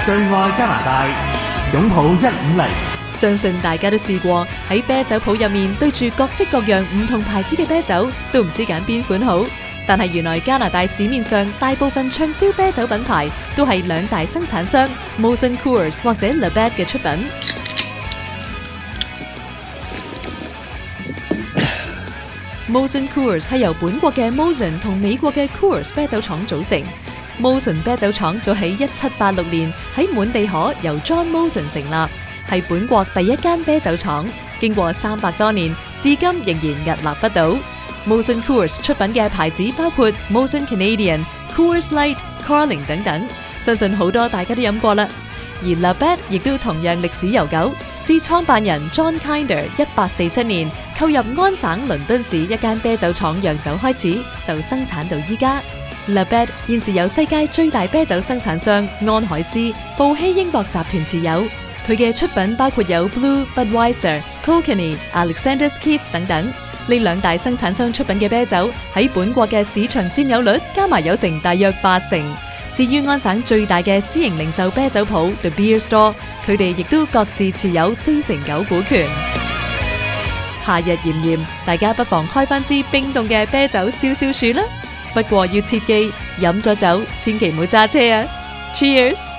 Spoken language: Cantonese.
最愛加拿大，擁抱150。 相信大家都試過喺啤酒鋪入面對住各式各樣唔同牌子嘅啤酒，都唔知揀邊款好。但係原來加拿大市面上大部分暢銷啤酒品牌都係兩大生產商 Molson Coors 或者 Labatt 嘅出品。Molson Coors 係由本國嘅 Molson 同美國嘅 Coors 啤酒廠組成。Molson 啤酒廠早喺1786年喺滿地可由 John Molson 成立，係本國第一間啤酒廠。經過300多年，至今仍然屹立不倒。Molson Coors 出品嘅牌子包括 Molson Canadian、Coors Light、Carling 等等，相信好多大家都飲過啦。而 Labatt 亦都同樣歷史悠久，自創辦人 John Kinder 1847年購入安省倫敦市一間啤酒廠釀酒開始，就生產到依家。Labatt 現時由世界最大啤酒生產商安海斯、布希英博集團持有。佢嘅出品包括有 Blue、Budweiser、Kilkenny、Alexander's Keith 等等。呢兩大生產商出品嘅啤酒喺本國嘅市場佔有率加埋有成大約80%。至於安省最大嘅私營零售啤酒鋪 The Beer Store， 佢哋亦都各自持有49%股權。夏日炎炎，大家不妨開返支冰凍嘅啤酒消消暑啦。不過要切記，飲咗酒千祈唔好揸車啊！Cheers！